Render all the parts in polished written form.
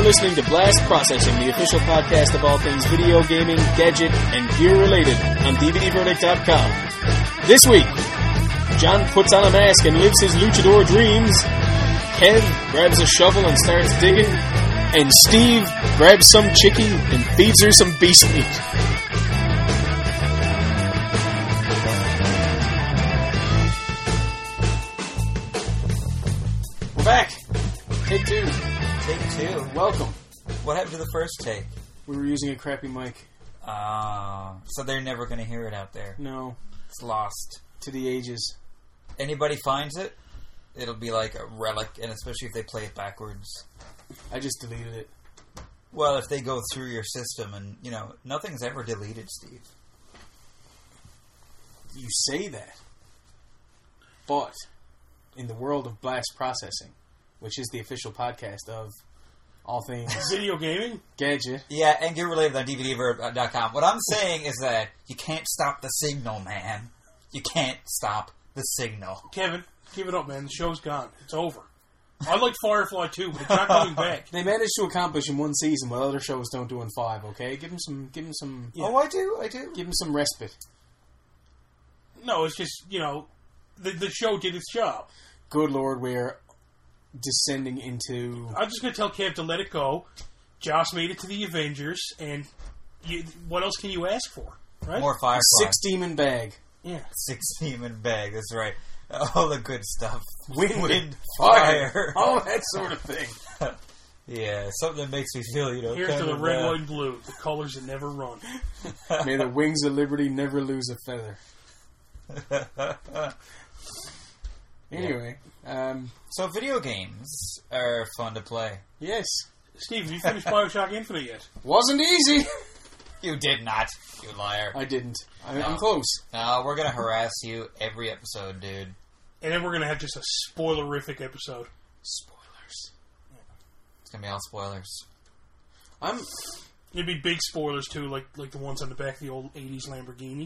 You're listening to Blast Processing, the official podcast of all things video gaming, gadget, and gear related on DVDverdict.com. This week, John puts on a mask and lives his luchador dreams. Kev grabs a shovel and starts digging. And Steve grabs some chickie and feeds her some beast meat. We're back. Take two. Take two. Welcome. What happened to the first take? We were using a crappy mic. So they're never going to hear it out there. No. It's lost. To the ages. Anybody finds it, it'll be like a relic, and especially if they play it backwards. I just deleted it. Well, if they go through your system and, nothing's ever deleted, Steve. You say that. But, in the world of Blast Processing, which is the official podcast of all things video gaming, gadget. Yeah, and get related on DVDverdict.com. What I'm saying is that you can't stop the signal, man. You can't stop the signal. Kevin, give it up, man. The show's gone. It's over. I like Firefly too, but it's not coming back. They managed to accomplish in one season what other shows don't do in 5. Okay, give them some. Yeah. Oh, I do. Give them some respite. No, it's just the show did its job. Good Lord, we're descending into. I'm just going to tell Kev to let it go. Joss made it to the Avengers, and what else can you ask for? Right? More Firefly. 6 demon bag. Yeah, 6 demon bag. That's right. All the good stuff. Wind, fire. All that sort of thing. Yeah, something that makes me feel, Here's to the red, white, and blue. The colors that never run. May the wings of liberty never lose a feather. Anyway. So video games are fun to play. Yes. Steve, have you finished Bioshock Infinite yet? Wasn't easy. You did not, you liar. I didn't. I'm close. No, we're going to harass you every episode, dude. And then we're going to have just a spoilerific episode. Spoilers. It's going to be all spoilers. It'd be big spoilers, too, like the ones on the back of the old 80s Lamborghinis.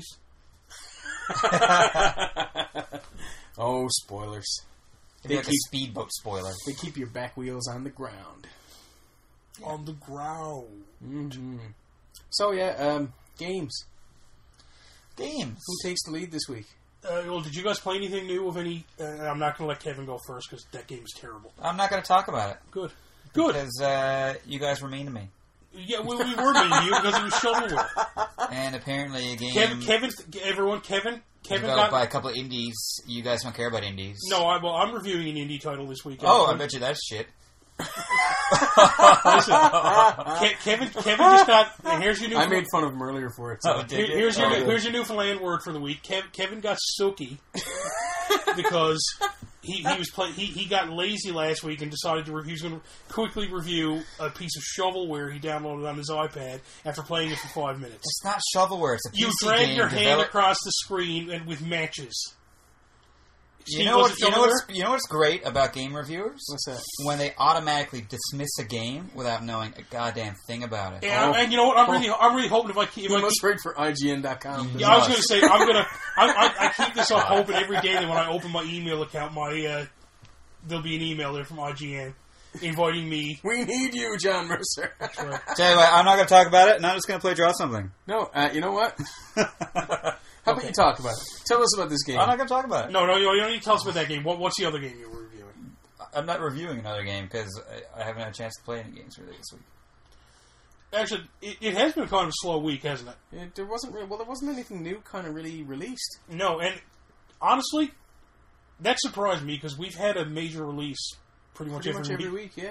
Oh, spoilers. They like a speedboat spoiler. They keep your back wheels on the ground. Yeah. On the ground. Mm-hmm. So, games. Games. Who takes the lead this week? Well, did you guys play anything new of any... I'm not going to let Kevin go first, because that game is terrible. I'm not going to talk about it. Good. Because you guys were mean to me. Yeah, we were mean to you, because it was shovelware. And apparently a game... Kevin developed by a couple of indies. You guys don't care about indies. No, I'm reviewing an indie title this week. Oh, I bet you that's shit. Listen, Kevin just got. Here's your new. I made fun of him earlier for it. So. Here's your Newfoundland word for the week. Kevin got sooky because he got lazy last week and decided he was going to quickly review a piece of shovelware he downloaded on his iPad after playing it for 5 minutes. It's not shovelware. It's a PC game. You drag your hand across the screen and with matches. You know what's great about game reviewers? What's that? When they automatically dismiss a game without knowing a goddamn thing about it. Yeah, and you know what? I'm really hoping you must write for IGN.com. Yeah, I was going to say I keep this up hoping every day that when I open my email account, there'll be an email there from IGN inviting me. We need you, John Mercer. That's right. Tell you what, I'm not going to talk about it, and I'm just going to play Draw Something. No, you know what? How about you talk about it? Tell us about this game. I'm not going to talk about it. No, you don't need to tell us about that game. What's the other game you were reviewing? I'm not reviewing another game because I haven't had a chance to play any games really this week. Actually, it has been kind of a slow week, hasn't it? There wasn't anything new kind of really released. No, and honestly, that surprised me because we've had a major release pretty much every week. Yeah.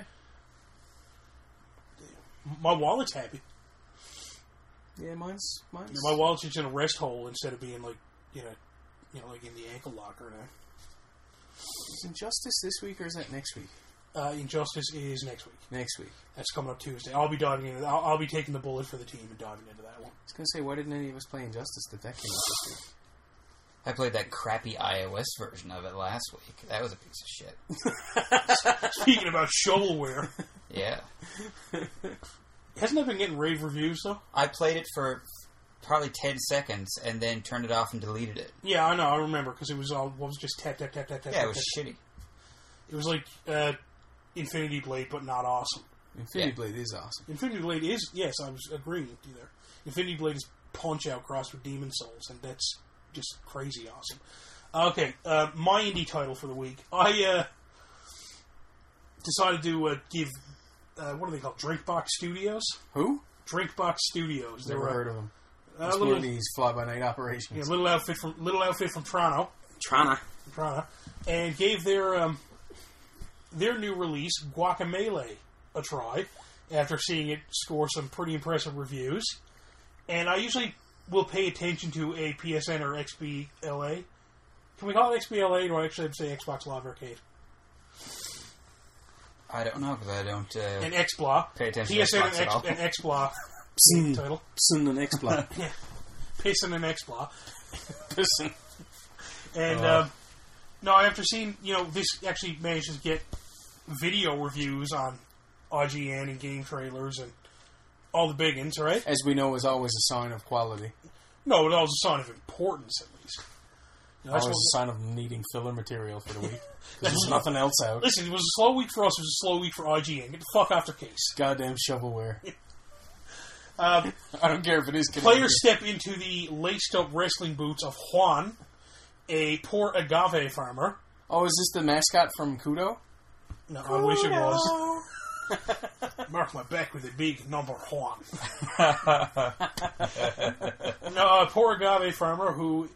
My wallet's happy. Yeah, mine's. My wallet's just in a rest hole instead of being like in the ankle locker now. Is Injustice this week or is that next week? Injustice is next week. Next week. That's coming up Tuesday. I'll be diving into. I'll be taking the bullet for the team and diving into that one. I was going to say, why didn't any of us play Injustice that came out this week? I played that crappy iOS version of it last week. That was a piece of shit. Speaking about shovelware. Yeah. Hasn't that been getting rave reviews, though? I played it for probably 10 seconds and then turned it off and deleted it. Yeah, I know. I remember, because it was just tap, tap. Yeah, it was shitty. It was like Infinity Blade, but not awesome. Infinity Blade is awesome. Infinity Blade is, yes, I was agreeing with you there. Infinity Blade is Punch-Out crossed with Demon Souls, and that's just crazy awesome. Okay, my indie title for the week. I decided to give, what are they called? Drinkbox Studios? Who? Drinkbox Studios. Never heard of them. It's one of these fly-by-night operations. Yeah, little outfit from Toronto. Toronto. And gave their new release, Guacamelee, a try, after seeing it score some pretty impressive reviews. And I usually will pay attention to a PSN or XBLA. Can we call it XBLA, or do I actually have to say Xbox Live Arcade? I don't know, because I don't... and XBLA. Pay attention PSN to Xbox at all. and XBLA. Title. Psn and XBLA. Yeah. Pissin' and XBLA. Pissin'. And, no, after seeing, this actually managed to get video reviews on IGN and game trailers and all the big ones, right? As we know, is always a sign of quality. No, it was a sign of importance, at least. Always a sign of needing filler material for the week. There's nothing else out. Listen, it was a slow week for us, it was a slow week for IGN. Get the fuck off their case. Goddamn shovelware. I don't care if it is Canadian. Players step into the laced-up wrestling boots of Juan, a poor agave farmer. Oh, is this the mascot from Kudo? No, Kudo. I wish it was. Mark my back with a big number Juan. No, a poor agave farmer who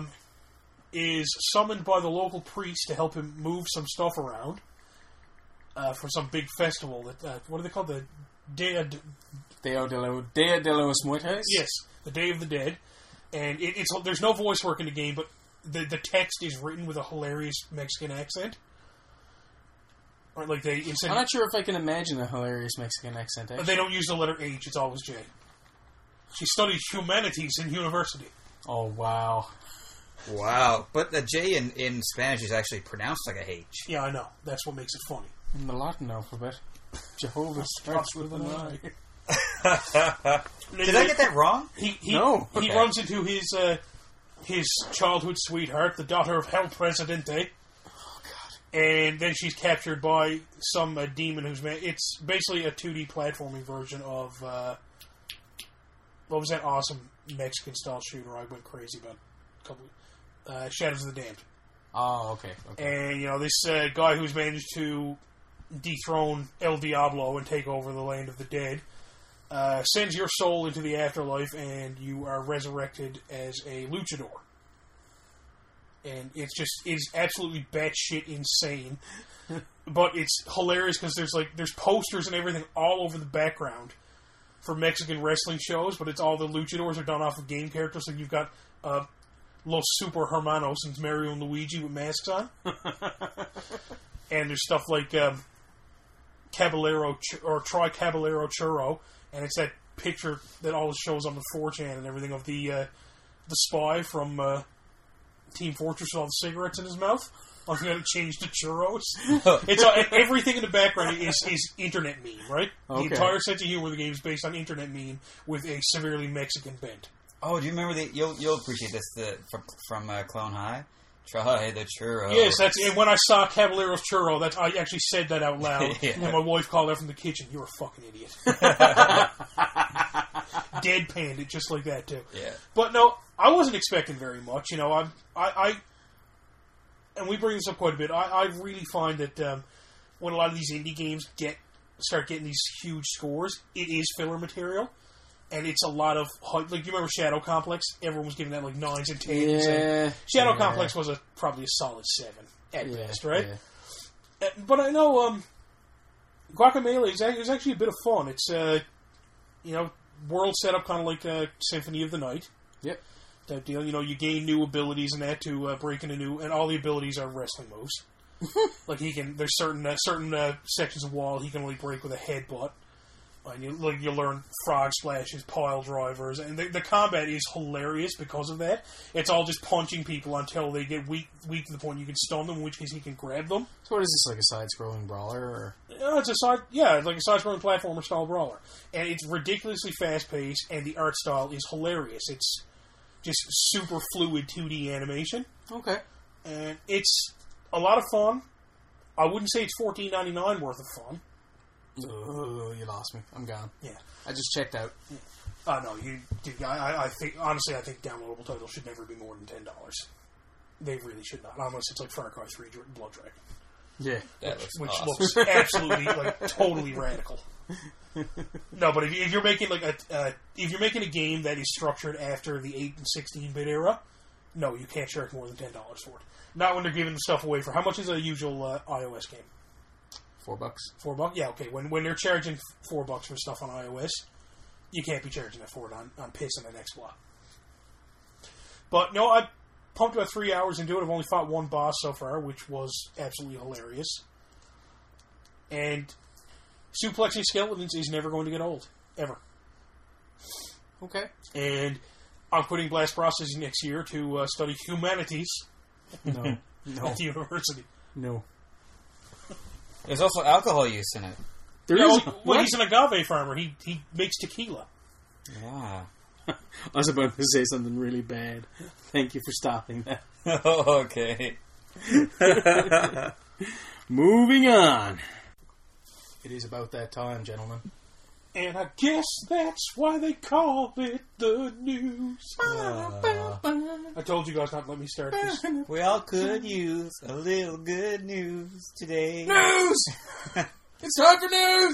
is summoned by the local priest to help him move some stuff around for some big festival. That what are they called? The Dia de los Muertos? Yes, the Day of the Dead. And there's no voice work in the game, but the text is written with a hilarious Mexican accent. Or like I'm not sure if I can imagine a hilarious Mexican accent. Actually. They don't use the letter H; it's always J. She studied humanities in university. Oh wow! Wow, but the J in Spanish is actually pronounced like a H. Yeah, I know. That's what makes it funny. In the Latin alphabet, Jehovah starts with an I. Did I get that wrong? No. He runs into his childhood sweetheart, the daughter of El Presidente. Oh, God. And then she's captured by some demon who's... It's basically a 2D platforming version of... what was that awesome Mexican-style shooter I went crazy about? Shadows of the Damned. Oh, okay. And, this guy who's managed to dethrone El Diablo and take over the land of the dead... sends your soul into the afterlife, and you are resurrected as a luchador. And it's absolutely batshit insane, but it's hilarious because there's posters and everything all over the background for Mexican wrestling shows, but it's all the luchadors are done off of game characters. So you've got Los Super Hermanos and Mario and Luigi with masks on, and there's stuff like Caballero or Tri Caballero Churro. And it's that picture that always shows on the 4chan and everything of the spy from Team Fortress with all the cigarettes in his mouth. I'm going to change to churros. It's everything in the background is internet meme, right? Okay. The entire sense of humor of the game is based on internet meme with a severely Mexican bent. Oh, do you remember you'll appreciate this from Clone High? Try the churro. Yes, and when I saw Caballero's Churro, I actually said that out loud, yeah. And my wife called out from the kitchen, "You're a fucking idiot." Deadpanned it just like that too. Yeah. But no, I wasn't expecting very much. I and we bring this up quite a bit. I really find that when a lot of these indie games start getting these huge scores, it is filler material. And it's a lot of... Like, you remember Shadow Complex? Everyone was giving that, 9s and 10s. Yeah. And Shadow Complex was probably a solid 7 at best, right? Yeah. But I know Guacamelee is actually a bit of fun. It's, world setup kind of like Symphony of the Night. Yep. That deal. You gain new abilities and that to break into new... And all the abilities are wrestling moves. Like, there's certain sections of wall he can only break with a headbutt. And you learn frog splashes, pile drivers, and the combat is hilarious because of that. It's all just punching people until they get weak to the point you can stun them, in which case you can grab them. So what is this, like a side-scrolling brawler? Or? It's like a side-scrolling platformer style brawler. And it's ridiculously fast-paced, and the art style is hilarious. It's just super fluid 2D animation. Okay. And it's a lot of fun. I wouldn't say it's $14.99 worth of fun. Oh, you lost me. I'm gone. Yeah. I just checked out. No, I think honestly, I think downloadable titles should never be more than $10. They really should not, unless it's like Far Cry 3 Blood Dragon. Yeah. Which looks absolutely totally radical. No, but if you're making if you're making a game that is structured after the 8 and 16-bit era, no, you can't charge more than $10 for it. Not when they're giving stuff away for how much is a usual iOS game? $4. $4? Yeah, okay. When they're charging $4 for stuff on iOS, you can't be charging that for it on PIS and an XBLA. But no, I pumped about 3 hours into it. I've only fought one boss so far, which was absolutely hilarious. And suplexing skeletons is never going to get old. Ever. Okay. And I'm quitting Blast Processing next year to study humanities No. at the university. No. There's also alcohol use in it. He's an agave farmer. He makes tequila. Yeah. I was about to say something really bad. Thank you for stopping that. Okay. Moving on. It is about that time, gentlemen. And I guess that's why they call it the news. I told you guys not to let me start this. We all could use a little good news today. News! It's time for news!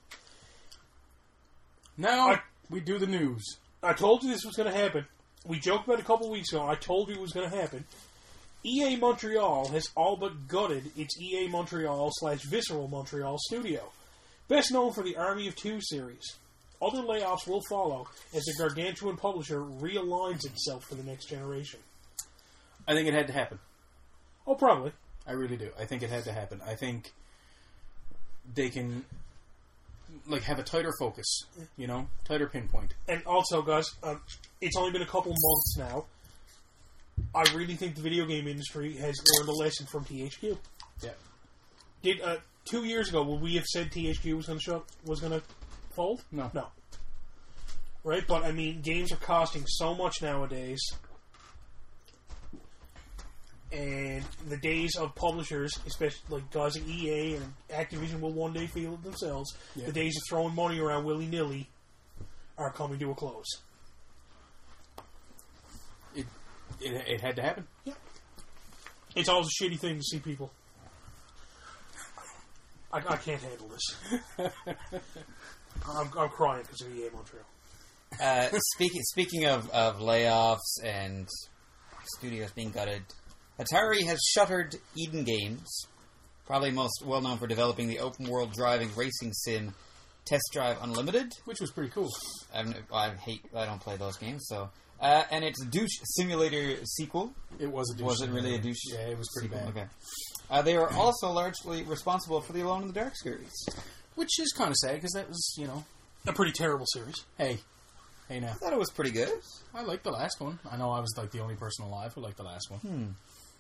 Now, we do the news. I told you this was going to happen. We joked about it a couple weeks ago. I told you it was going to happen. EA Montreal has all but gutted its EA Montreal / Visceral Montreal studio. Best known for the Army of Two series. Other layoffs will follow as the gargantuan publisher realigns itself for the next generation. I think it had to happen. Oh, probably. I really do. I think it had to happen. I think they can have a tighter focus, tighter pinpoint. And also, guys, it's only been a couple months now. I really think the video game industry has learned a lesson from THQ. Yeah. Did 2 years ago would we have said THQ was going to fold? No. Right, but I mean, games are costing so much nowadays, and the days of publishers, especially like guys like EA and Activision, will one day feel it themselves. Yeah. The days of throwing money around willy nilly are coming to a close. It had to happen. Yeah. It's always a shitty thing to see people. I can't handle this. I'm crying because of EA Montreal. Speaking of layoffs and studios being gutted, Atari has shuttered Eden Games, probably most well known for developing the open world driving racing sim Test Drive Unlimited, which was pretty cool. I don't play those games, so. And its douche simulator sequel. It was a douche. Was it really a douche? Yeah, it was pretty sequel? bad. Okay. They were also largely responsible for the Alone in the Dark series, which is kind of sad because that was, a pretty terrible series. Hey now. I thought it was pretty good. I liked the last one. I know I was the only person alive who liked the last one.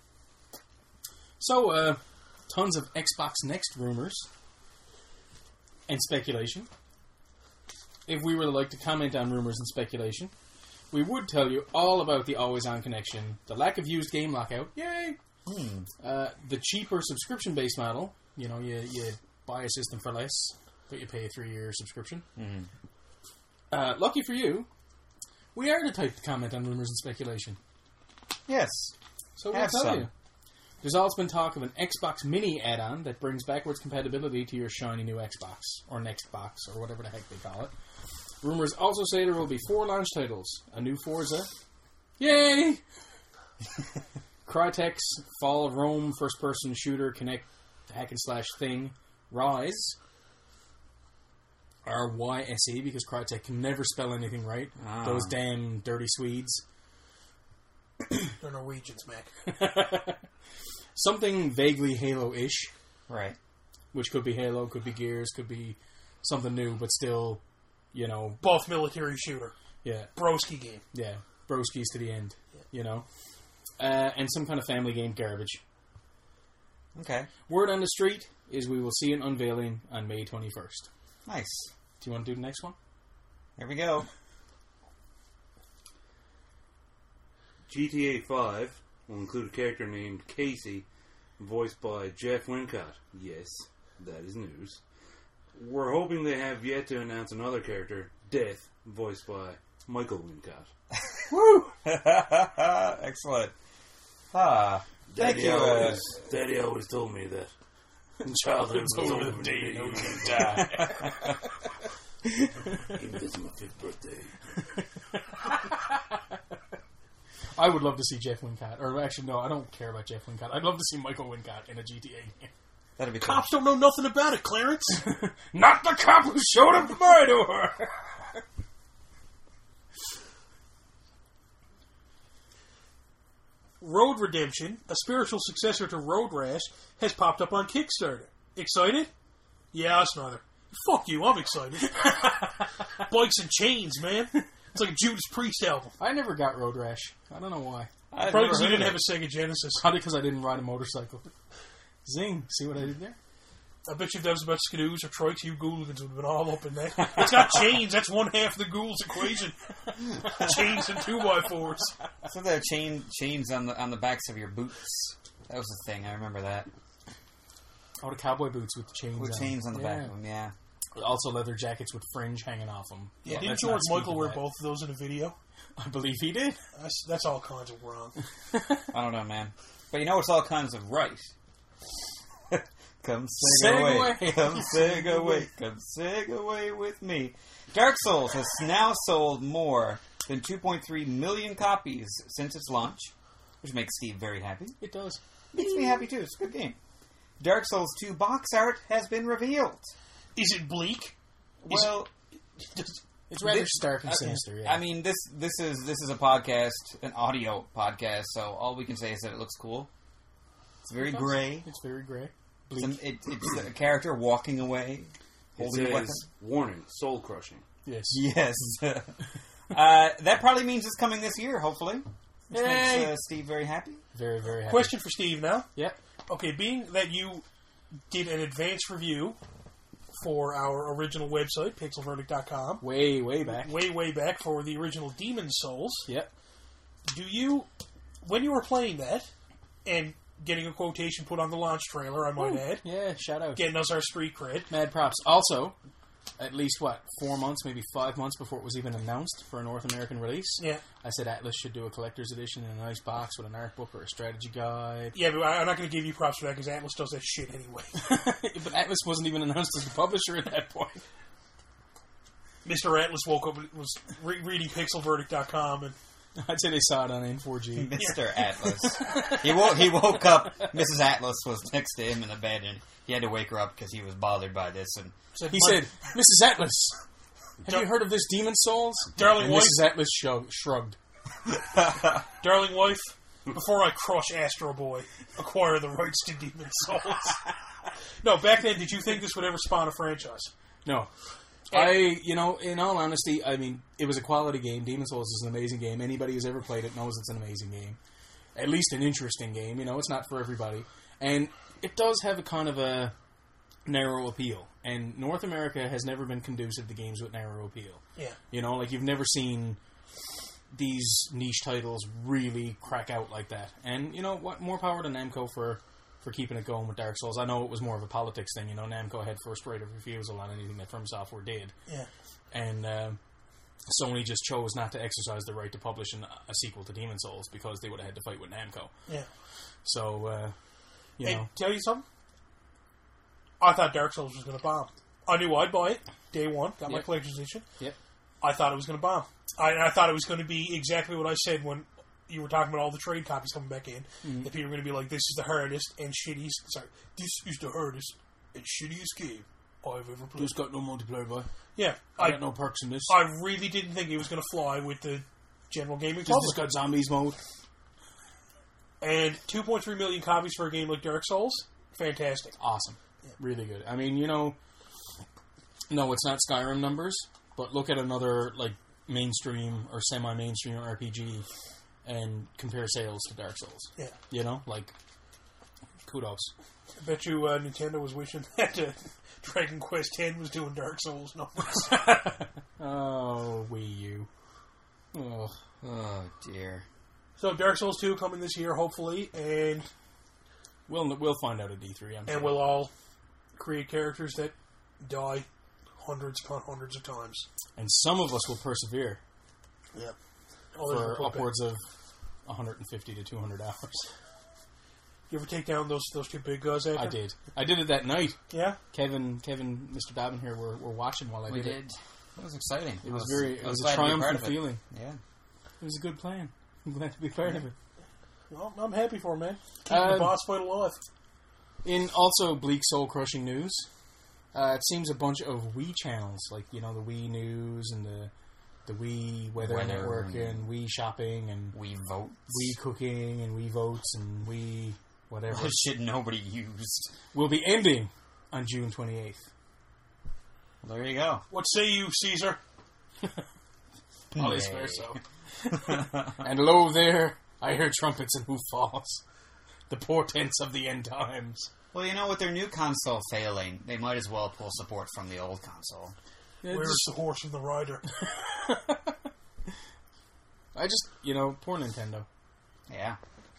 So, tons of Xbox Next rumors and speculation. If we were to comment on rumors and speculation, we would tell you all about the always-on connection, the lack of used game lockout, yay! The cheaper subscription-based model, you buy a system for less, but you pay a 3-year subscription. Lucky for you, we are the type to comment on rumors and speculation. Yes. So we'll tell you. There's also been talk of an Xbox Mini add-on that brings backwards compatibility to your shiny new Xbox, or Next Box, or whatever the heck they call it. Rumors also say there will be 4 launch titles. A new Forza. Yay! Crytek's Fall of Rome first-person shooter connect hack-and-slash thing. Rise. RYSE, because Crytek can never spell anything right. Those damn dirty Swedes. They're Norwegians, Mac. Something vaguely Halo-ish. Right. Which could be Halo, could be Gears, could be something new, but still... buff military shooter. Yeah. Broski game. Yeah. Broskis to the end. Yeah. And some kind of family game garbage. Okay. Word on the street is we will see an unveiling on May 21st. Nice. Do you want to do the next one? Here we go. GTA 5 will include a character named Casey, voiced by Jeff Wincott. Yes, that is news. we're hoping they have yet to announce another character, Death, voiced by Michael Wincott. Woo! Excellent. Thank you. Daddy always told me that. Childhood's over the day you know you're gonna die. Even if it's my 5th birthday. I would love to see Jeff Wincott. Or actually, no, I don't care about Jeff Wincott. I'd love to see Michael Wincott in a GTA game. That'd be cool. Cops don't know nothing about it, Clarence. Not the cop who showed up at my door! Road Redemption, a spiritual successor to Road Rash, has popped up on Kickstarter. Excited? Yeah, us neither. Fuck you, I'm excited. Bikes and chains, man. It's like a Judas Priest album. I never got Road Rash. I don't know why. Probably because you didn't have a Sega Genesis. Probably because I didn't ride a motorcycle. Zing. See what I did there? I bet you if that was about Skidoos or Troiks, you Gooligans would have been all up in that. It's got chains. That's one half of the Ghouls equation. Chains and 2x4s. I thought there were chains on the backs of your boots. That was the thing. I remember that. Oh, the cowboy boots with the chains With on chains on the back Yeah. of them, yeah. Also leather jackets with fringe hanging off them. Yeah, Well, didn't let's George not speak Michael of wear that. both of those in a video? I believe he did. That's all kinds of wrong. I don't know, man. But you know what's all kinds of right? Come sing away. Segway. Come sing away. Come sing away with me. Dark Souls has now sold more than 2.3 million copies since its launch, which makes Steve very happy. It does. Makes me happy too. It's a good game. Dark Souls 2 box art has been revealed. Is it bleak? Well, It's rather this- stark and okay. sinister, yeah. I mean, this is a podcast, an audio podcast, so all we can say is that it looks cool. It's very gray. It's very grey. Bleak. It's a character walking away, It holding a weapon. says, warning, soul crushing. Yes. Yes. That probably means it's coming this year, hopefully. Which Yay! makes Steve very happy. Very, very happy. Question for Steve now. Yep. Okay, being that you did an advanced review for our original website, pixelverdict.com, Way, way back. way back for the original Demon's Souls, Yep. do you, when you were playing that, and getting a quotation put on the launch trailer, I might add, Yeah, shout out. getting us our street cred, Mad props. Also, at least, 4 months, maybe 5 months before it was even announced for a North American release, yeah, I said Atlas should do a collector's edition in a nice box with an art book or a strategy guide. yeah, but I'm not going to give you props for that because Atlas does that shit anyway. But Atlas wasn't even announced as the publisher at that point. Mr. Atlas woke up and was reading pixelverdict.com and I'd say they saw it on N4G. Mr. Atlas. He woke up. Mrs. Atlas was next to him in the bed, and he had to wake her up because he was bothered by this. And He said, Mrs. Atlas, have you heard of this Demon's Souls? Darling And wife. Mrs. Atlas shrugged. Darling wife, before I crush Astro Boy, acquire the rights to Demon's Souls. No, back then, did you think this would ever spawn a franchise? No. in all honesty, I mean, it was a quality game. Demon's Souls is an amazing game. Anybody who's ever played it knows it's an amazing game. At least an interesting game. It's not for everybody. And it does have a kind of a narrow appeal. And North America has never been conducive to games with narrow appeal. Yeah. You've never seen these niche titles really crack out like that. And, what? More power to Namco for keeping it going with Dark Souls. I know it was more of a politics thing. Namco had first right of refusal on anything that From Software did. Yeah. And Sony just chose not to exercise the right to publish a sequel to Demon's Souls because they would have had to fight with Namco. Yeah. So, Hey, tell you something? I thought Dark Souls was going to bomb. I knew I'd buy it. Day one. Got my Yep. collector's edition. Yep. I thought it was going to bomb. I thought it was going to be exactly what I said when you were talking about all the trade copies coming back in. That people were going to be like, this is the hardest and shittiest... Sorry. This is the hardest and shittiest game I've ever played. Just got no multiplayer, boy. Yeah. I got no perks in this. I really didn't think it was going to fly with the general gaming Just public. got zombies mode. And 2.3 million copies for a game like Dark Souls, fantastic. Awesome. Really good. I mean, no, it's not Skyrim numbers, but look at another, mainstream or semi-mainstream RPG and compare sales to Dark Souls. Yeah. Kudos. I bet you Nintendo was wishing that Dragon Quest X was doing Dark Souls numbers. Oh, Wii U. Oh. oh dear. So Dark Souls 2 coming this year, hopefully, and We'll find out at D3, I'm sure. we'll all create characters that die hundreds upon hundreds of times. And some of us will persevere Yeah. for upwards of 150 to 200 hours. You ever take down those two big guys after? I did. I did it that night. Yeah? Kevin, Mr. Dobbin here were watching while I We did it. did. It was exciting. It was very. It was a glad to be part triumphant of it. feeling. Yeah. It was a good plan. I'm glad to be part of it. Well, I'm happy for him, man. Keeping the boss fight alive. In also bleak, soul-crushing news, it seems a bunch of Wii channels, like, you know, the Wii News and the Wii Weather Network and Wii Shopping and Wii Votes. Wii Cooking and Wii Votes and Wii whatever, This shit nobody used. will be ending on June 28th. Well, there you go. What say you, Caesar? Always fair so. And lo there, I hear trumpets and hoof falls. The portents of the end times. Well, you know, with their new console failing, they might as well pull support from the old console. Where's the horse and the rider? I just, you know, poor Nintendo. Yeah.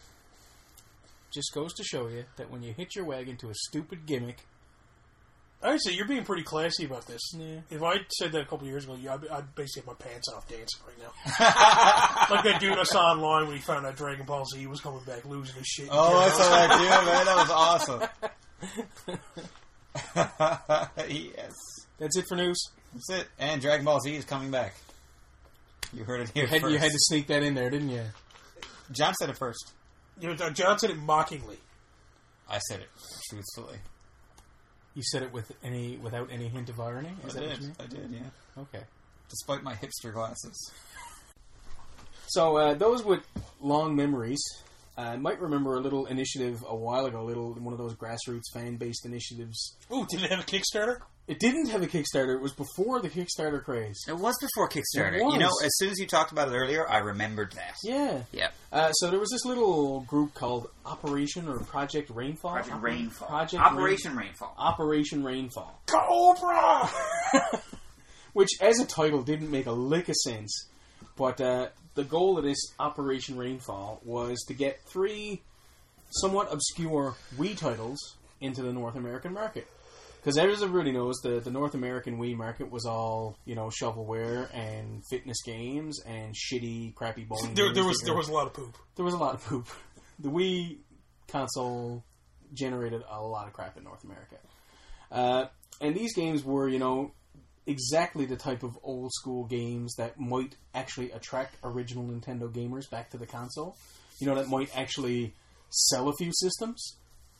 Just goes to show you that when you hitch your wagon to a stupid gimmick... I'd say you're being pretty classy about this. Yeah. If I said that a couple of years ago, I'd basically have my pants off dancing right now. Like that dude I saw online when he found out Dragon Ball Z was coming back, losing his shit. Oh, I saw that too, man. That was awesome. Yes. That's it for news. That's it. And Dragon Ball Z is coming back. You heard it here first. You had to sneak that in there, didn't you? John said it first. You know, John said it mockingly. I said it truthfully. You said it without any hint of irony? Is that what you mean? I did, yeah. Okay. Despite my hipster glasses. So, those with long memories might remember a little initiative a while ago, one of those grassroots fan-based initiatives. Ooh, did it have a Kickstarter? It didn't have a Kickstarter. It was before the Kickstarter craze. It was before Kickstarter. It was. You know, as soon as you talked about it earlier, I remembered that. Yeah. Yep. So there was this little group called Operation or Project Rainfall. Operation Rainfall. Operation Rainfall. Cobra! Which, as a title, didn't make a lick of sense. But the goal of this Operation Rainfall was to get 3 somewhat obscure Wii titles into the North American market. Because as everybody knows, the North American Wii market was all, you know, shovelware and fitness games and shitty, crappy bowling games. There was a lot of poop. There was a lot of poop. The Wii console generated a lot of crap in North America. And these games were, you know, exactly the type of old school games that might actually attract original Nintendo gamers back to the console. You know, that might actually sell a few systems.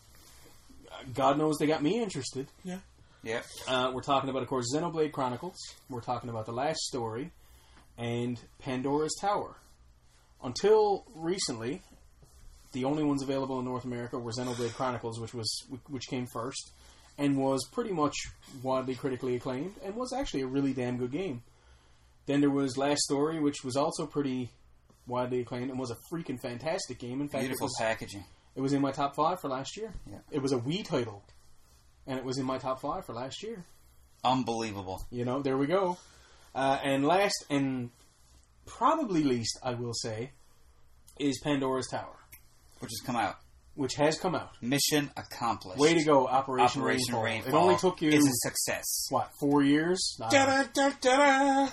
God knows they got me interested. Yeah. Yep. We're talking about, of course, Xenoblade Chronicles. We're talking about The Last Story and Pandora's Tower. Until recently, the only ones available in North America were Xenoblade Chronicles, which came first, and was pretty much widely critically acclaimed, and was actually a really damn good game. Then there was Last Story, which was also pretty widely acclaimed, and was a freaking fantastic game. In fact, Beautiful packaging. It was in my top 5 for last year. Yeah. It was a Wii title, and it was in my top 5 for last year. Unbelievable. You know, there we go. And last, and probably least, I will say, is Pandora's Tower. Which has come out. Which has come out. Mission accomplished. Way to go, Operation Rainfall. It only took you... It's a success. What, 4 years? Da-da-da-da-da!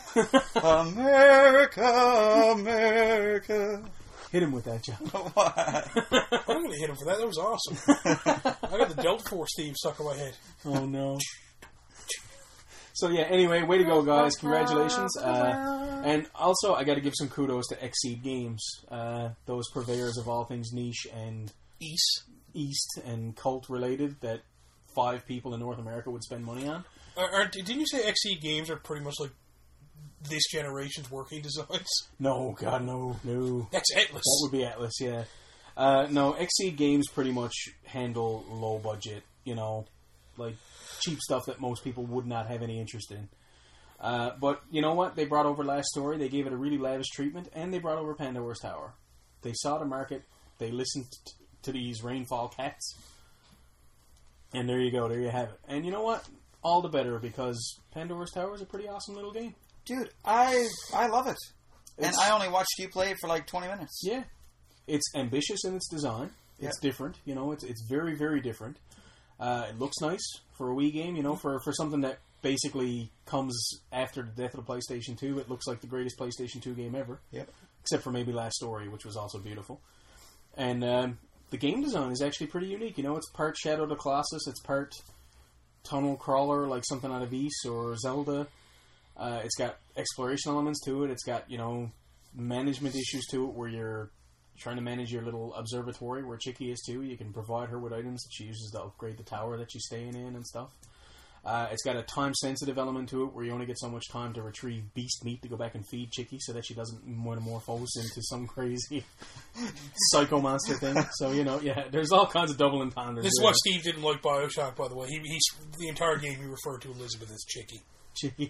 America, America. Hit him with that, John. What? I'm going to hit him for that. That was awesome. I got the Delta Force theme stuck in my head. Oh, no. So, yeah, anyway, way to go, guys. Congratulations. And also, I got to give some kudos to Xseed Games, those purveyors of all things niche and East and cult-related that 5 people in North America would spend money on. Didn't you say Xseed Games are pretty much like this generation's working designs? No, God, no. That's Atlas. That would be Atlas, yeah. No, Xseed Games pretty much handle low budget, you know, like cheap stuff that most people would not have any interest in. But you know what? They brought over Last Story, they gave it a really lavish treatment, and they brought over Pandora's Tower. They saw the market, they listened to these Rainfall cats, and there you go, there you have it. And you know what? All the better, because Pandora's Tower is a pretty awesome little game. Dude, I love it. And I only watched you play it for like 20 minutes. Yeah. It's ambitious in its design. It's different. You know, it's very, very different. It looks nice for a Wii game, for something that basically comes after the death of the PlayStation 2. It looks like the greatest PlayStation 2 game ever. Yep. Except for maybe Last Story, which was also beautiful. And the game design is actually pretty unique. It's part Shadow of the Colossus, it's part tunnel crawler, like something out of Ys or Zelda. It's got exploration elements to it. It's got, management issues to it where you're trying to manage your little observatory where Chicky is too. You can provide her with items that she uses to upgrade the tower that she's staying in and stuff. It's got a time-sensitive element to it where you only get so much time to retrieve beast meat to go back and feed Chicky so that she doesn't metamorphose into some crazy psycho monster thing. So, there's all kinds of double entendres. This is what Steve didn't like BioShock, by the way. He's the entire game he referred to Elizabeth as Chicky. Chicky.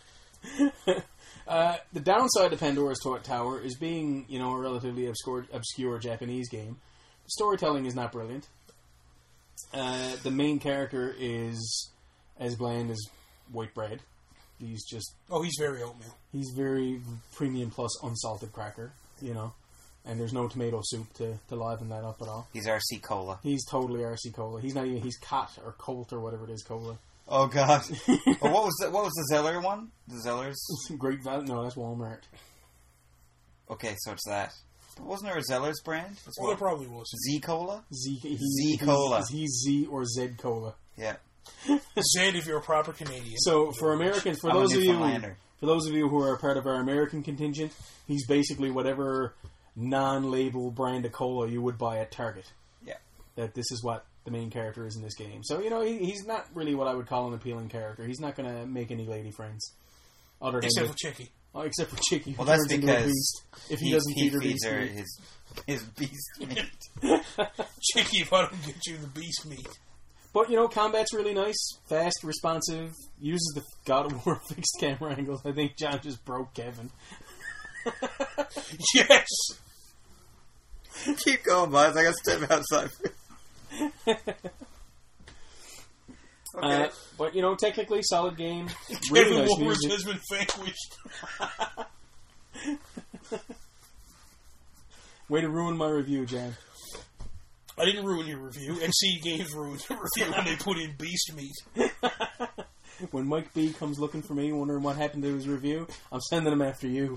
The downside to Pandora's Tower is being, a relatively obscure Japanese game. The storytelling is not brilliant. The main character is as bland as white bread. He's just... Oh, he's very oatmeal. He's very premium plus unsalted cracker, and there's no tomato soup to liven that up at all. He's RC Cola. He's totally RC Cola. He's not even... He's Cot or Colt or whatever it is, Cola. Oh God! What was the Zeller one? The Zellers? Great Value? No, that's Walmart. Okay, so it's that. But wasn't there a Zeller's brand? Well, there probably was. Z Cola. Z Cola. He's Z or Z Cola. Yeah. Zed if you're a proper Canadian. So for Americans, for those of you who are a part of our American contingent, he's basically whatever non-label brand of cola you would buy at Target. Yeah. That this is what the main character is in this game. So he's not really what I would call an appealing character. He's not going to make any lady friends, except for Chicky. Oh, except for Chicky. Well, that's because if he doesn't feed her feeds her meat. his beast meat. Chicky, if I don't get you the beast meat. But, combat's really nice, fast, responsive, uses the God of War fixed camera angles. I think John just broke Kevin. Yes! Keep going, boys. I got to step outside. Okay. But, technically, solid game. Really Kevin nice Wolfers music. Has been vanquished. Way to ruin my review, John. I didn't ruin your review. NC Games ruined the review when they put in beast meat. When Mike B comes looking for me, wondering what happened to his review, I'm sending him after you.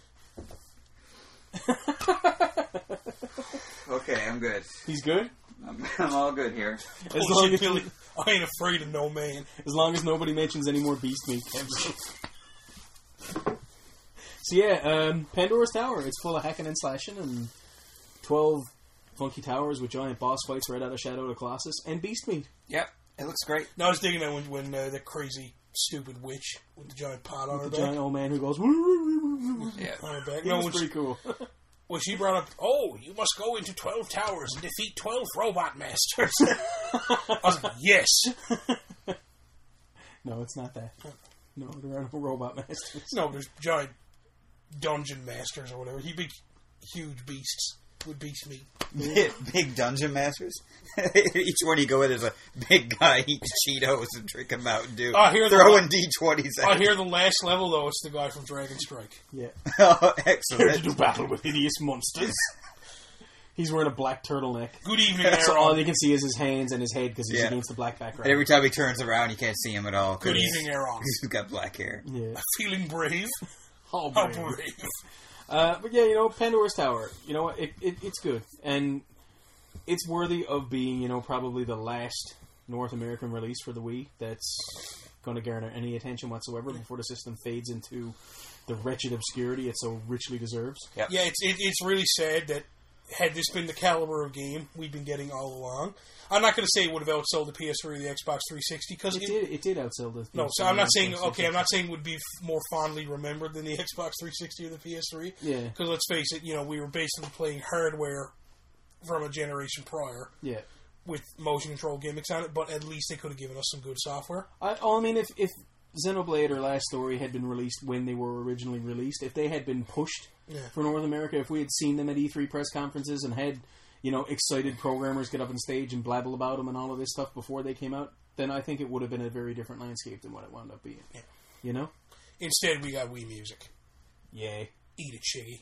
Okay, I'm good. He's good? I'm all good here. Bullshit, Billy. I ain't afraid of no man. As long as nobody mentions any more beast meat. So yeah, Pandora's Tower. It's full of hacking and slashing and 12 funky towers with giant boss fights right out of Shadow of the Colossus and beast meat. Yep, it looks great. No, I was digging that when the crazy, stupid witch with the giant pot on her back. The giant old man who goes... Yeah. On her back. It was pretty cool. Well, she brought up, you must go into 12 towers and defeat 12 robot masters. I was like, yes. No, it's not that. No, there are no robot masters. No, there's giant dungeon masters or whatever. Big, huge beasts with beast meat. Big dungeon masters? Each one you go in is a big guy eats Cheetos and drinking Mountain Dew. Throwing D20s at I hear the last level, though, it's the guy from Dragon Strike. Yeah. Oh, Here to excellent. do battle with hideous monsters. He's wearing a black turtleneck. Good evening, Aaron. So all you can see is his hands and his head because he's Yeah. against the black background. And every time he turns around, you can't see him at all. Good evening, Aaron. He's got black hair. Yeah. Feeling brave? Oh, How brave. brave. But yeah, Pandora's Tower. You know what? It's good. And it's worthy of being, probably the last North American release for the Wii that's going to garner any attention whatsoever before the system fades into the wretched obscurity it so richly deserves. Yep. Yeah, it's really sad that had this been the caliber of game we've been getting all along, I'm not going to say it would have outsold the PS3 or the Xbox 360 because It did outsell the... No, so I'm not saying I'm not saying it would be more fondly remembered than the Xbox 360 or the PS3. Yeah. Because let's face it, we were basically playing hardware from a generation prior. Yeah. With motion control gimmicks on it, but at least they could have given us some good software. I mean, if Xenoblade or Last Story had been released when they were originally released, if they had been pushed for North America, if we had seen them at E3 press conferences and had, excited programmers get up on stage and blabble about them and all of this stuff before they came out, then I think it would have been a very different landscape than what it wound up being. Yeah. Instead, we got Wii Music. Yay. Eat it, Shiggy.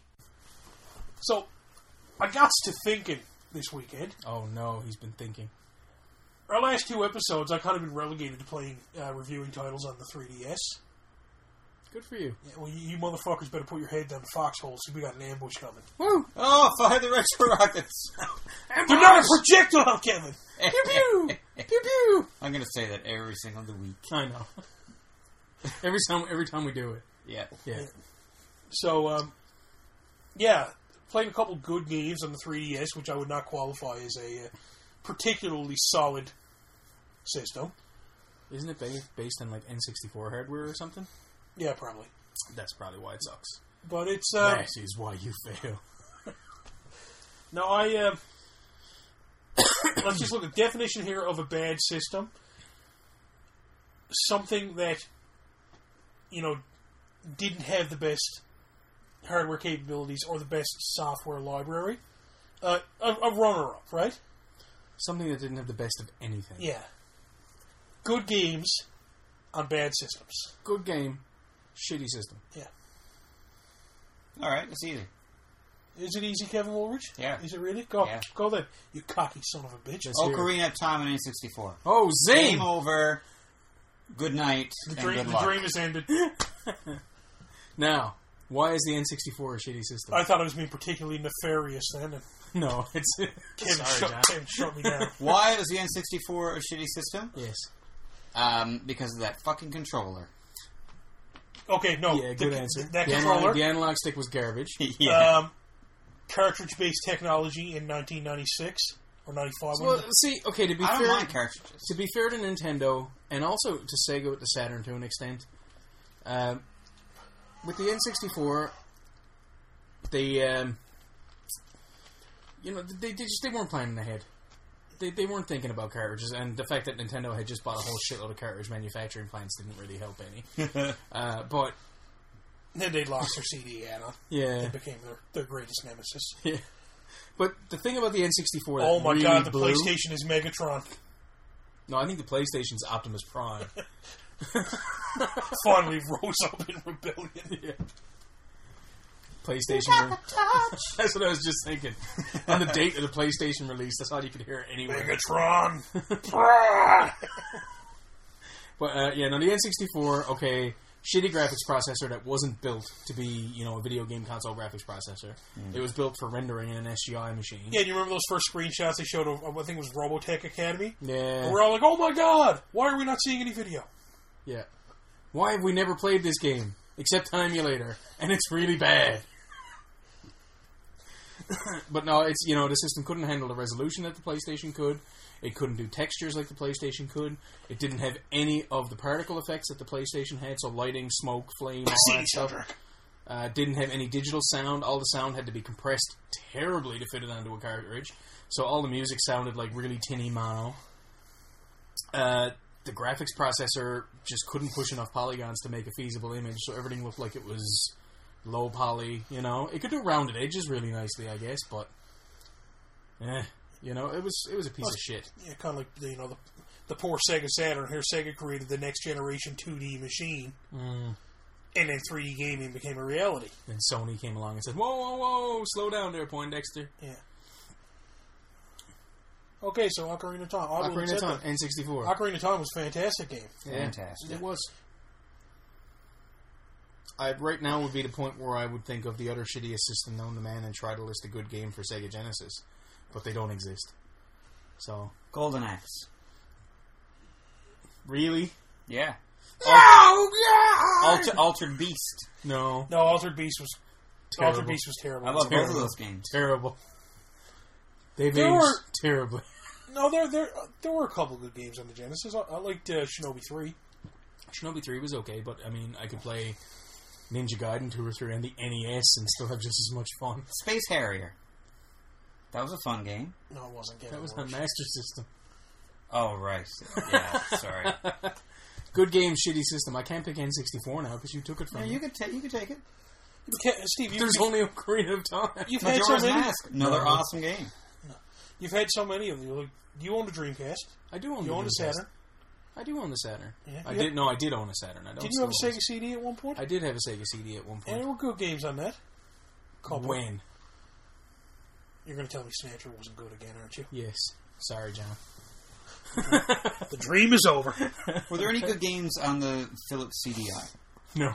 So, I got to thinking this weekend. Oh no, he's been thinking. our last 2 episodes, I've kind of been relegated to playing, reviewing titles on the 3DS. Good for you. Yeah, well, you motherfuckers better put your head down the foxhole, so we got an ambush coming. Woo! Oh, fire the retro rockets! They're not a projectile, Kevin! Pew pew! Pew pew! I'm going to say that every single week. I know. Every time we do it. Yeah. Yeah. So, yeah, played a couple good games on the 3DS, which I would not qualify as a particularly solid system. Isn't it based on like N64 hardware or something? Yeah, probably. That's probably why it sucks. But it's... that is why you fail. No, let's just look at the definition here of a bad system. Something that, didn't have the best hardware capabilities or the best software library. A runner-up, right? Something that didn't have the best of anything. Yeah. Good games on bad systems. Good game, shitty system. Yeah. Alright, it's easy. Is it easy, Kevin Woolridge? Yeah. Is it really? Go. Yeah. Go then. You cocky son of a bitch. Let's hear it. Ocarina of Time on N64. Oh, zing! Game over. Good night. The and good dream luck. has ended. Now, why is the N64 a shitty system? I thought it was being particularly nefarious then. And No, it's... Kevin, Sorry, John. Kevin shut me down. Why is the N64 a shitty system? Yes. Because of that fucking controller. Okay, no. Yeah, good answer. That The controller. the analog stick was garbage. Yeah. Cartridge-based technology in 1996 or 95. Well, see, okay, to be I don't fair... mind cartridges. To be fair to Nintendo, and also to Sega with the Saturn to an extent, with the N64, they weren't planning ahead. They weren't thinking about cartridges, and the fact that Nintendo had just bought a whole shitload of cartridge manufacturing plants didn't really help any. But Then they lost their CD add-on. yeah, It became their greatest nemesis. yeah. But the thing about the N64 that Oh my really god, the blew, PlayStation is Megatron. No, I think the PlayStation's Optimus Prime. Finally rose up in rebellion. Yeah. PlayStation. That's what I was just thinking. On the date of the PlayStation release, that's all you could hear anywhere. Megatron. But yeah, no, the N64. Okay, shitty graphics processor that wasn't built to be, a video game console graphics processor. It was built for rendering in an SGI machine. Yeah, do you remember those first screenshots they showed of, I think it was Robotech Academy? Yeah. And we're all like, oh my god, why are we not seeing any video? Yeah. Why have we never played this game? Except on emulator. And it's really bad. But no, it's, the system couldn't handle the resolution that the PlayStation could. It couldn't do textures like the PlayStation could. It didn't have any of the particle effects that the PlayStation had, so lighting, smoke, flame, all that stuff. Didn't have any digital sound. All the sound had to be compressed terribly to fit it onto a cartridge. So all the music sounded like really tinny mono. The graphics processor just couldn't push enough polygons to make a feasible image, so everything looked like it was low poly, It could do rounded edges really nicely, I guess, but... it was a piece of shit. Yeah, kind of like, the poor Sega Saturn. Here Sega created the next generation 2D machine. And then 3D gaming became a reality. Then Sony came along and said, whoa, whoa, whoa, slow down there, Poindexter. Yeah. Okay, so Ocarina of Time. Ocarina of Time, N64. Ocarina of Time was a fantastic game. Yeah, Fantastic. it was. Right now would be the point where I would think of the other shittiest system known to man and try to list a good game for Sega Genesis. But they don't exist. So... Golden Axe. Really? Yeah. Oh, yeah! Altered Beast. No. No, Altered Beast was Terrible. Altered Beast was terrible. I love both of Terrible. those games. Terrible. They've There aged were- terribly. No, there were a couple good games on the Genesis. I liked Shinobi 3. Shinobi 3 was okay, but, I could play Ninja Gaiden 2 or 3 on the NES and still have just as much fun. Space Harrier. That was a fun game. No, it wasn't. That was on Master System. Oh, right. Yeah, sorry. Good game, shitty system. I can't pick N64 now because you took it from Yeah, me. you could take it. Steve, There's only Ocarina of Time. you've had so Majora's many. Mask. Another awesome game. You've had so many of them. Like, you own a Dreamcast. I do own You the own a Dreamcast. Saturn. I do own the Saturn. Yeah. I did own a Saturn. I don't. Did you have a still Sega CD at one point? own- I did have a Sega CD at one And point. there were good games on that. Couple. When? You're going to tell me Snatcher wasn't good again, aren't you? Yes. Sorry, John. The dream is over. Were there any good games on the Philips CDI? No.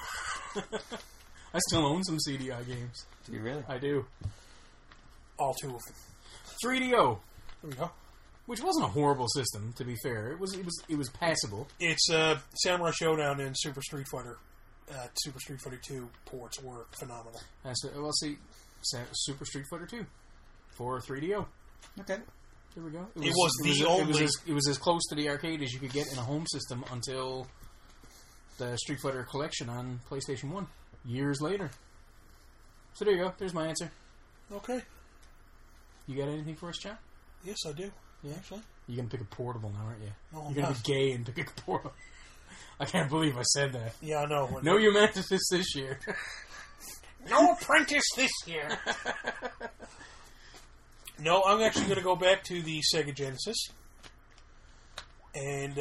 I still own some CDI games. Do you really? I do. All two of them. 3DO, There we go. which wasn't a horrible system, to be fair. It was passable. It's Samurai Showdown and Super Street Fighter. Super Street Fighter 2 ports were phenomenal. Super Street Fighter 2 for 3DO. Okay. There we go. It was as close to the arcade as you could get in a home system until the Street Fighter Collection on PlayStation 1 years later. So there you go. There's my answer. Okay. You got anything for us, John? Yes, I do. Yeah. Actually. You're going to pick a portable now, aren't you? No, You're going to be gay and pick a portable. I can't believe I said that. Yeah, I know. No, you meant this year. No apprentice this year. No, I'm actually going to go back to the Sega Genesis. And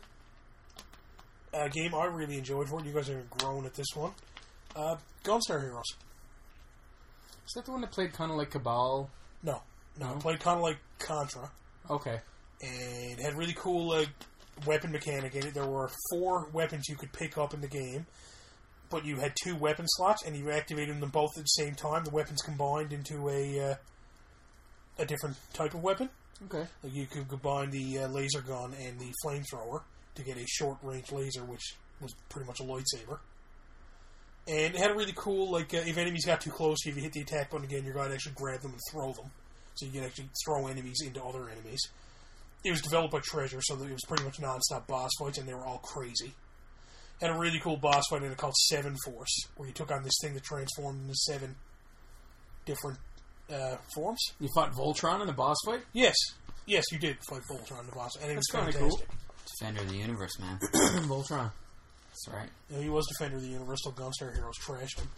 a game I really enjoyed for it. You guys are grown at this one. Gunstar Heroes. Is that the one that played kind of like Cabal? No. No? It played kind of like Contra. Okay. And it had really cool weapon mechanic in it. There were 4 weapons you could pick up in the game. But you had 2 weapon slots, and you activated them both at the same time. The weapons combined into a different type of weapon. Okay. Like you could combine the laser gun and the flamethrower to get a short-range laser, which was pretty much a lightsaber. And it had a really cool, if enemies got too close, if you hit the attack button again, your guy would actually grab them and throw them. So you can actually throw enemies into other enemies. It was developed by Treasure, so it was pretty much non-stop boss fights, and they were all crazy. Had a really cool boss fight in it called Seven Force, where you took on this thing that transformed into 7 different forms. You fought Voltron in the boss fight? Yes, you did fight Voltron in the boss, and it was That's kinda fantastic. Defender of the Universe, man. Voltron. That's right. Yeah, he was Defender of the Universe, till Gunstar Heroes trashed him.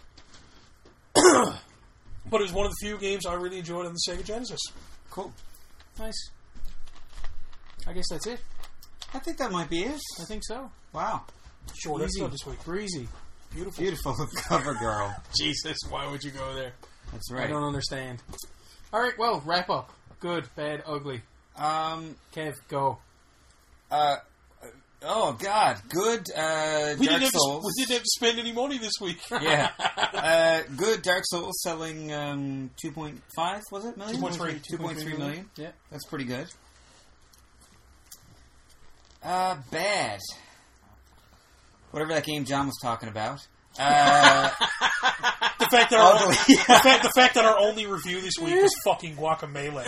But it was one of the few games I really enjoyed on the Sega Genesis. Cool. Nice. I guess that's it. I think that might be it. I think so. Wow. Short Easy. episode this week. Breezy. Beautiful. Beautiful cover girl. Jesus, why would you go there? That's I right. don't understand. Alright, well, wrap up. Good, bad, ugly. Kev, go. Oh, God. Good We Dark didn't Souls. have to spend any money this week. Yeah. Good Dark Souls selling 2.5, was it? Million? 2.3 million. Yeah. That's pretty good. Bad. Whatever that game John was talking about. The fact that the fact that our only review this week was fucking Guacamelee.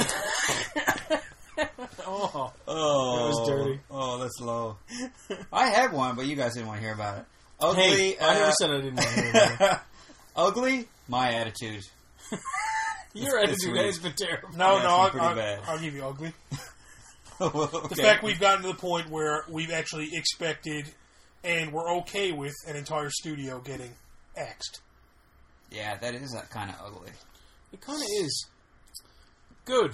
Oh. Oh, that was dirty. Oh, that's low. I had one, but you guys didn't want to hear about it. Ugly. Hey, I never said I didn't want to hear about it. Ugly. My attitude. Your attitude has been terrible. No, Yeah, it's been pretty bad. I'll give you ugly. Okay. The fact we've gotten to the point where we've actually expected and we're okay with an entire studio getting axed. Yeah, that is kind of ugly. It kind of is. Good.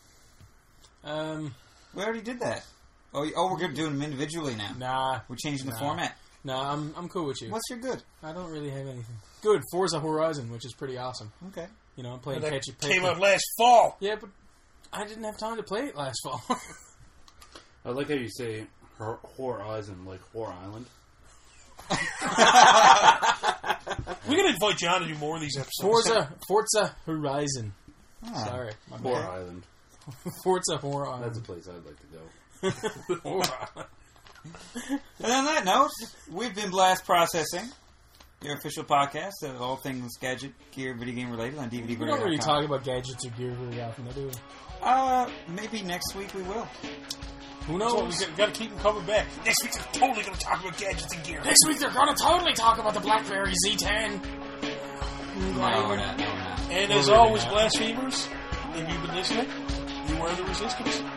We already did that. Oh, we're going to do them individually now. Nah. We're changing the Nah. format. Nah, I'm cool with you. What's your good? I don't really have anything. Good. Forza Horizon, which is pretty awesome. Okay. You know, I'm playing That catch it. came out last fall. Yeah, but I didn't have time to play it last fall. I like how you say Horizon, like Whore Island. We're going to invite John to do more of these episodes. Forza Horizon. Ah. Sorry. My Whore bad. Island. Forza Horizon. That's a place I'd like to go. Whore Island. And on that note, we've been Blast Processing, your official podcast of all things gadget, gear, video game related on DVD. We don't really talk about gadgets or gear very often, do we? Maybe next week we will. Who So knows? we've got to keep them coming back. Next week they're totally going to talk about gadgets and gear. Next week they're going to totally talk about the BlackBerry Z10. No, we're not. And as always, blasphemers, if you've been listening, beware the resistance.